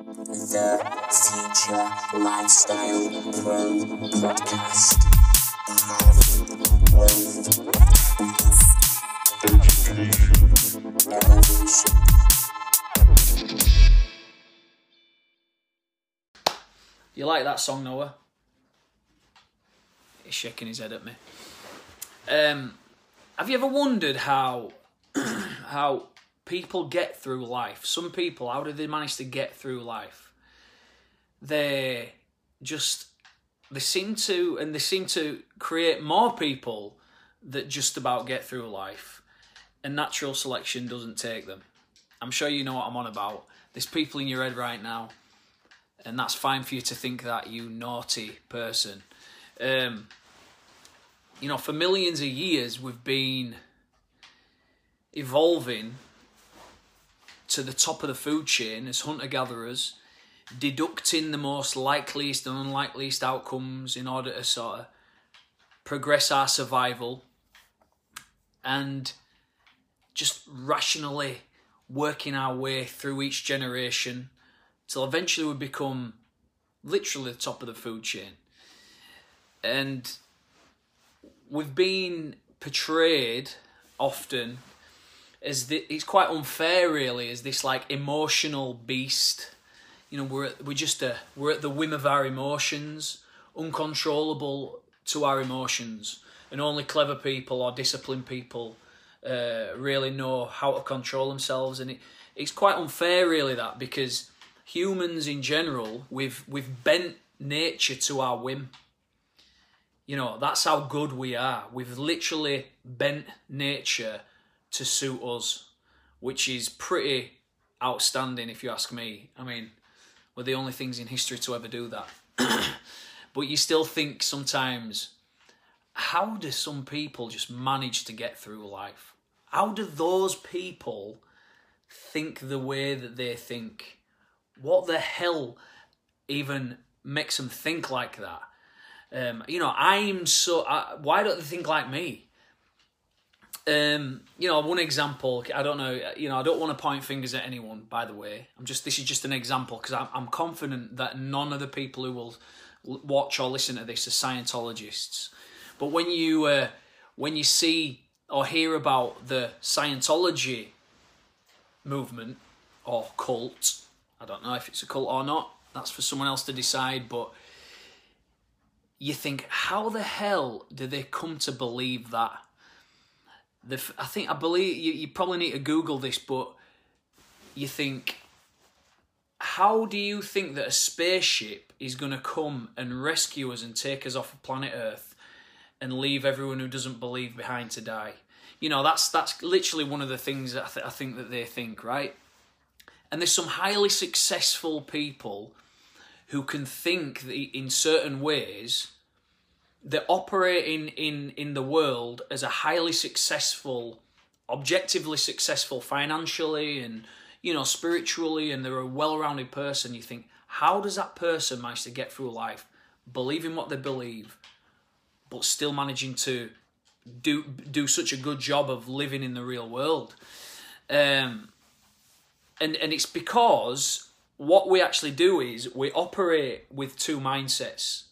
The Future Lifestyle Pro Podcast. Education, evolution. You like that song, Noah? He's shaking his head at me. Have you ever wondered how people get through life? Some people, how do they manage to get through life? They seem to create more people that just about get through life, and natural selection doesn't take them. I'm sure you know what I'm on about. There's people in your head right now, and that's fine for you to think that, you naughty person. For millions of years, we've been evolving to the top of the food chain as hunter-gatherers, deducting the most likeliest and unlikeliest outcomes in order to sort of progress our survival, and just rationally working our way through each generation till eventually we become literally the top of the food chain. And we've been portrayed often as it's quite unfair, really, as this like emotional beast. We're at the whim of our emotions, uncontrollable to our emotions, and only clever people or disciplined people really know how to control themselves. And it's quite unfair, really, that, because humans in general, we've bent nature to our whim. That's how good we are. We've literally bent nature to suit us, which is pretty outstanding if you ask me. I mean, we're the only things in history to ever do that. But you still think sometimes, how do some people just manage to get through life? How do those people think the way that they think? What the hell even makes them think like that? Why don't they think like me? One example, I don't know, I don't want to point fingers at anyone, by the way. This is just an example, because I'm confident that none of the people who will watch or listen to this are Scientologists. But when you see or hear about the Scientology movement or cult, I don't know if it's a cult or not, that's for someone else to decide, but you think, how the hell do they come to believe that? I believe you probably need to Google this, but you think, how do you think that a spaceship is going to come and rescue us and take us off of planet Earth and leave everyone who doesn't believe behind to die? That's literally one of the things that I think that they think, right? And there's some highly successful people who can think that in certain ways they're operating in the world as a highly successful, objectively successful financially and, spiritually, and they're a well-rounded person. You think, how does that person manage to get through life, believing what they believe, but still managing to do such a good job of living in the real world? And it's because what we actually do is we operate with two mindsets.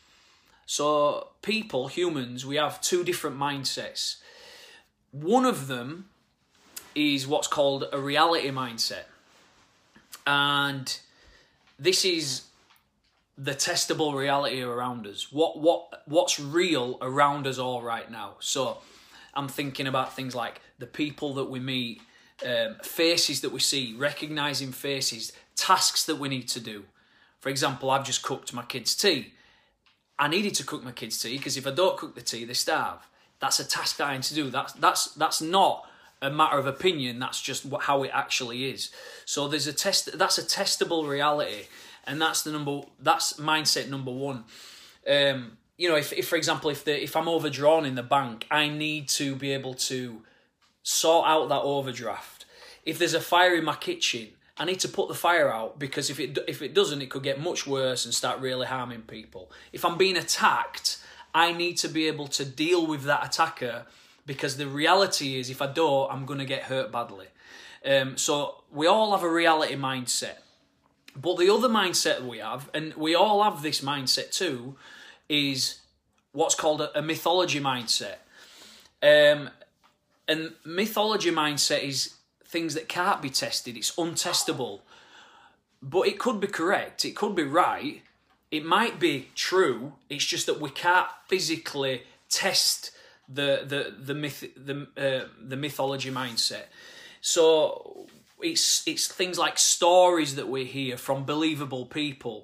So people, humans, we have two different mindsets. One of them is what's called a reality mindset. And this is the testable reality around us. What's real around us all right now. So I'm thinking about things like the people that we meet, faces that we see, recognizing faces, tasks that we need to do. For example, I've just cooked my kids' tea. I needed to cook my kids' tea because if I don't cook the tea, they starve. That's a task that I need to do. That's not a matter of opinion. That's just how it actually is. So there's that's a testable reality, and that's mindset number one. If for example, if I'm overdrawn in the bank, I need to be able to sort out that overdraft. If there's a fire in my kitchen, I need to put the fire out, because if it doesn't, it could get much worse and start really harming people. If I'm being attacked, I need to be able to deal with that attacker, because the reality is, if I don't, I'm going to get hurt badly. So we all have a reality mindset. But the other mindset we have, and we all have this mindset too, is what's called a mythology mindset. And mythology mindset is things that can't be tested. It's untestable. But it could be correct. It could be right. It might be true. It's just that we can't physically test the mythology mindset. So it's things like stories that we hear from believable people,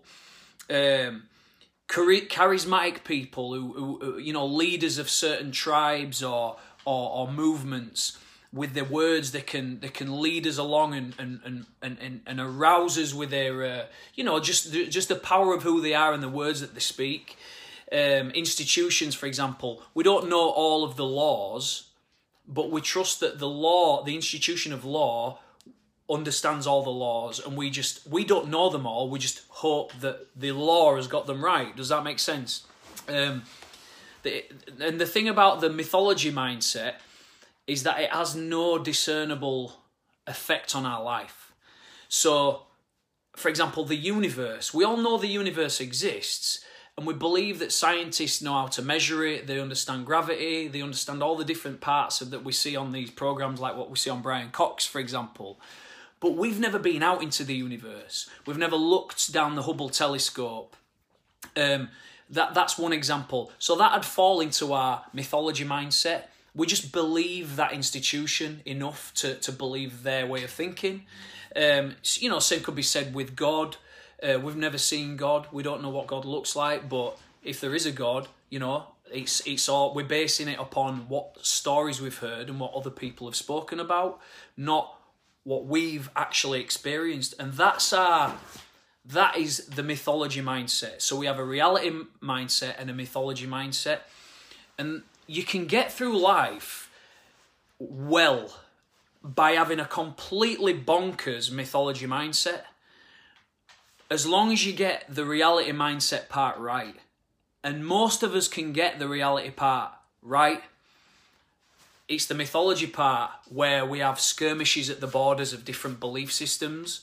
charismatic people who leaders of certain tribes or movements. With their words, they can lead us along and arouse us with their just the power of who they are and the words that they speak. Institutions, for example, we don't know all of the laws, but we trust that the institution of law, understands all the laws, and we don't know them all. We just hope that the law has got them right. Does that make sense? And the thing about the mythology mindset is that it has no discernible effect on our life. So, for example, the universe. We all know the universe exists, and we believe that scientists know how to measure it. They understand gravity. They understand all the different parts that we see on these programs, like what we see on Brian Cox, for example. But we've never been out into the universe. We've never looked down the Hubble telescope. That's one example. So that'd fall into our mythology mindset. We just believe that institution enough to believe their way of thinking. Same could be said with God. We've never seen God. We don't know what God looks like. But if there is a God, it's all, we're basing it upon what stories we've heard and what other people have spoken about, not what we've actually experienced. And that is the mythology mindset. So we have a reality mindset and a mythology mindset. And you can get through life well by having a completely bonkers mythology mindset, as long as you get the reality mindset part right. And most of us can get the reality part right. It's the mythology part where we have skirmishes at the borders of different belief systems.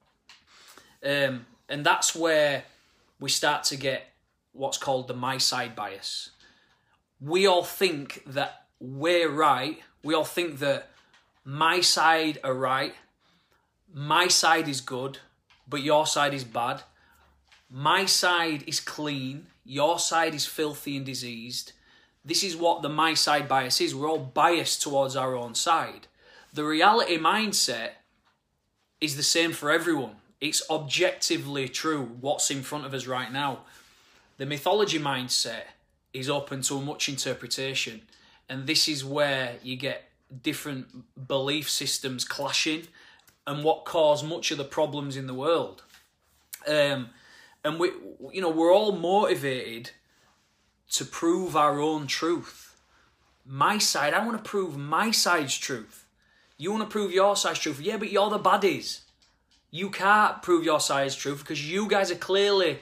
And that's where we start to get what's called the my side bias. We all think that we're right. We all think that my side are right. My side is good, but your side is bad. My side is clean. Your side is filthy and diseased. This is what the my side bias is. We're all biased towards our own side. The reality mindset is the same for everyone. It's objectively true what's in front of us right now. The mythology mindset is open to much interpretation. And this is where you get different belief systems clashing and what caused much of the problems in the world. And we're all motivated to prove our own truth. My side, I want to prove my side's truth. You want to prove your side's truth. Yeah, but you're the baddies. You can't prove your side's truth because you guys are clearly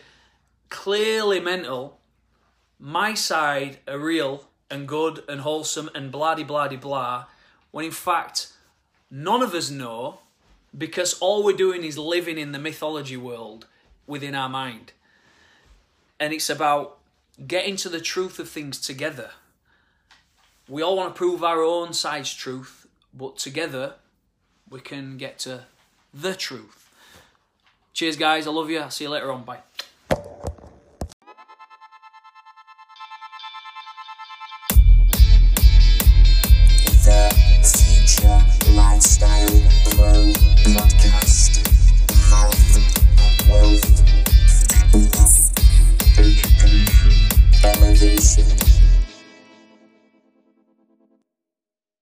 mental. My side are real and good and wholesome and blah-de-blah-de-blah, when in fact, none of us know, because all we're doing is living in the mythology world within our mind. And it's about getting to the truth of things together. We all want to prove our own side's truth, but together we can get to the truth. Cheers, guys. I love you. I'll see you later on. Bye. The Future Lifestyle Pro Podcast. Health, wealth, fitness, education, elevation.